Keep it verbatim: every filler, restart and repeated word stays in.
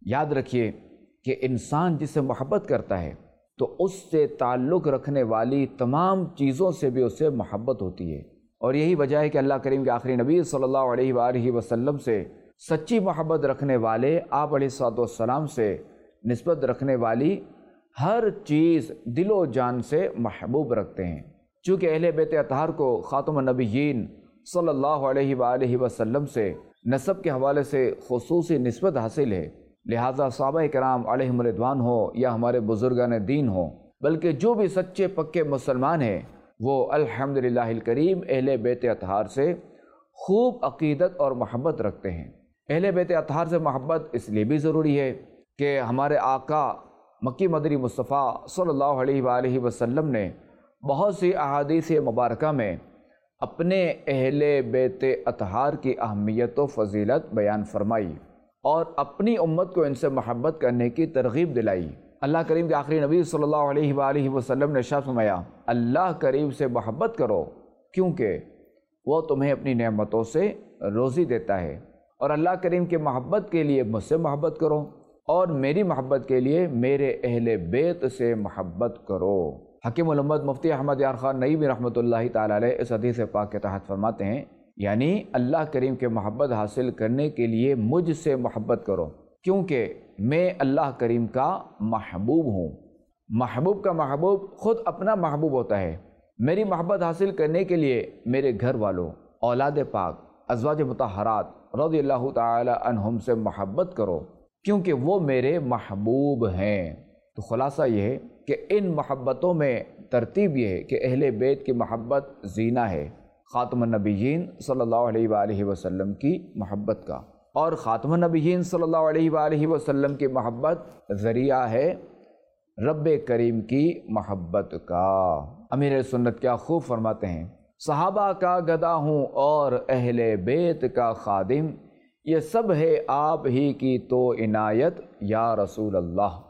یاد رکھیے کہ انسان جس سے محبت کرتا ہے تو اس سے تعلق رکھنے والی تمام چیزوں سے بھی اسے محبت ہوتی ہے، اور یہی وجہ ہے کہ اللہ کریم کے آخری نبی صلی اللہ علیہ وآلہ وسلم سے سچی محبت رکھنے والے آپ علیہ الصلوۃ والسلام سے نسبت رکھنے والی ہر چیز دل و جان سے محبوب رکھتے ہیں۔ چونکہ اہل بیت اطہار کو خاتم النبیین صلی اللہ علیہ وآلہ وسلم سے نسب کے حوالے سے خصوصی نسبت حاصل ہے، لہٰذا صحابہ کرام علیہم رضوان ہو یا ہمارے بزرگان دین ہوں، بلکہ جو بھی سچے پکے مسلمان ہیں وہ الحمدللہ الکریم اہل بیت اطہار سے خوب عقیدت اور محبت رکھتے ہیں۔ اہل بیت اطہار سے محبت اس لیے بھی ضروری ہے کہ ہمارے آقا مکی مدنی مصطفیٰ صلی اللہ علیہ وآلہ وسلم نے بہت سی احادیث مبارکہ میں اپنے اہل بیت اطہار کی اہمیت و فضیلت بیان فرمائی اور اپنی امت کو ان سے محبت کرنے کی ترغیب دلائی۔ اللہ کریم کے آخری نبی صلی اللہ علیہ وآلہ وسلم نے ارشاد فرمایا، اللہ کریم سے محبت کرو کیونکہ وہ تمہیں اپنی نعمتوں سے روزی دیتا ہے، اور اللہ کریم کے محبت کے لیے مجھ سے محبت کرو، اور میری محبت کے لیے میرے اہل بیت سے محبت کرو۔ حکیم الامت مفتی احمد یار خان نعیمی رحمۃ اللہ تعالی علیہ اس حدیث پاک کے تحت فرماتے ہیں، یعنی اللہ کریم کے محبت حاصل کرنے کے لیے مجھ سے محبت کرو کیونکہ میں اللہ کریم کا محبوب ہوں۔ محبوب کا محبوب خود اپنا محبوب ہوتا ہے۔ میری محبت حاصل کرنے کے لیے میرے گھر والوں، اولاد پاک، ازواج مطہرات رضی اللہ تعالی عنہم سے محبت کرو کیونکہ وہ میرے محبوب ہیں۔ تو خلاصہ یہ ہے کہ ان محبتوں میں ترتیب یہ ہے کہ اہل بیت کی محبت زینہ ہے خاتم النبیین صلی اللہ علیہ وآلہ وسلم کی محبت کا، اور خاتم النبیین صلی اللہ علیہ وآلہ وسلم کی محبت ذریعہ ہے رب کریم کی محبت کا۔ امیر سنت کیا خوب فرماتے ہیں، صحابہ کا گدا ہوں اور اہل بیت کا خادم، یہ سب ہے آپ ہی کی تو عنایت یا رسول اللہ۔